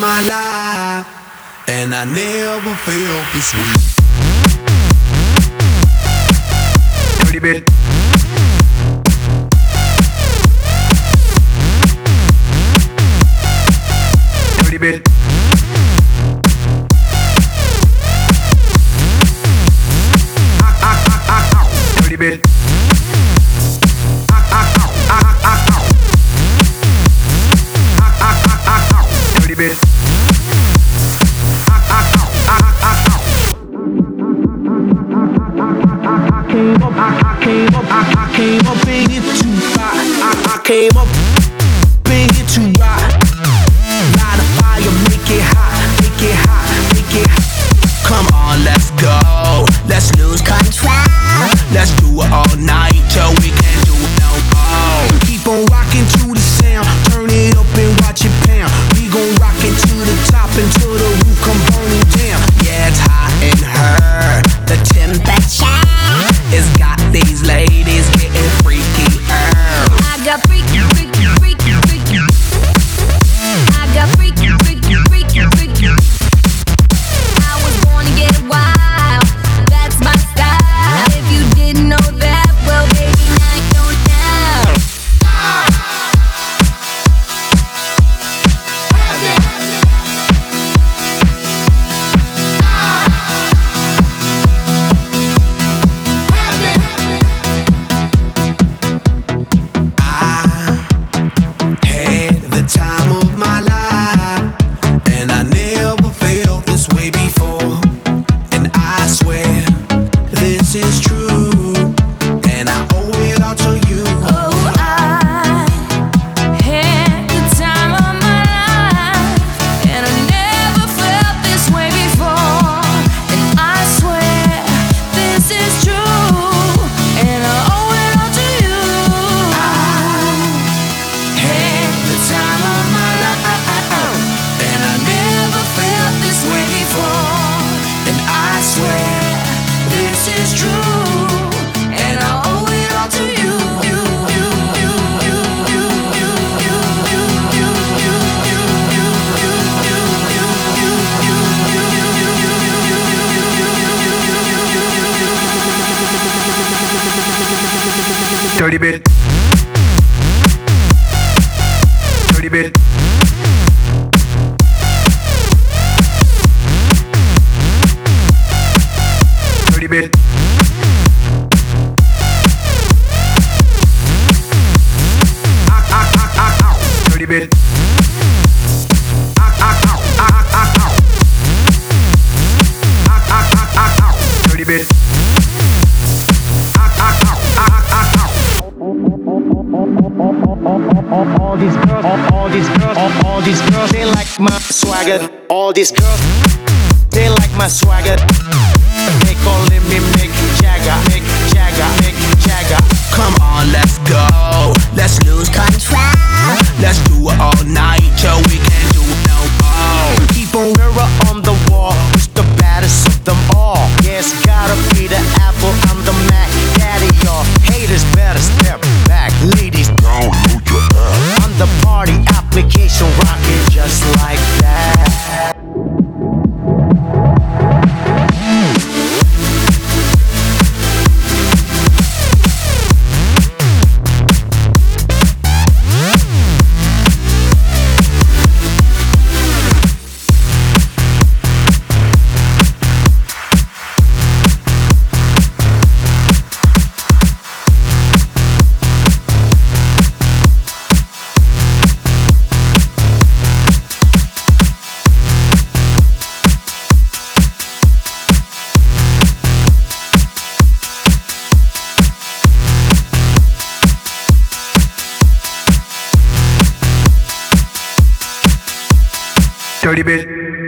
my life, and I never felt this way. Dirty bit. Dirty bit. Dirty bit. Dirty bit. I came up in here to rock. I came up in here to rock. Light a fire, make it hot, make it hot, make it hot. Come on, let's go. Let's lose control. Let's do it all night till we can't do it no more. Keep on rocking to the sound, turn it up and watch it pound. We gon' rock it to the top until the roof come burning down. Yeah, it's hot in her. The temperature has got these ladies getting freaky. I got freaky, freaky, freaky, freaky. I got freaky, freaky, freaky, freaky. I was born to get wild. That's my style. If you didn't know that, well, baby, now you don't know. Time of my life, and I never felt this way before. And I swear this is true, and I owe it all to you. Oh, I had the time of my life, and I never felt this way before. And I swear this is true, and I owe it all to you. I had the time of my life, and I never felt this way before. And I swear this is true, and I owe it all to you. Dirty bit. Dirty bit. Dirty bit. Dirty bit. Dirty bit. All these girls, they like my swagger. All these girls, they like my swagger. They calling me Mick Jagger, Mick Jagger, Mick Jagger. Come on, let's go. Let's lose control. Let's do it all night till we can't do it no more. Keep on mirror on the wall. Who's the baddest of them all? Yes, gotta be the Apple, I'm the Mac. Daddy, y'all haters better step back. Ladies, download your app. On the party application, rocking just like that. Dirty bit.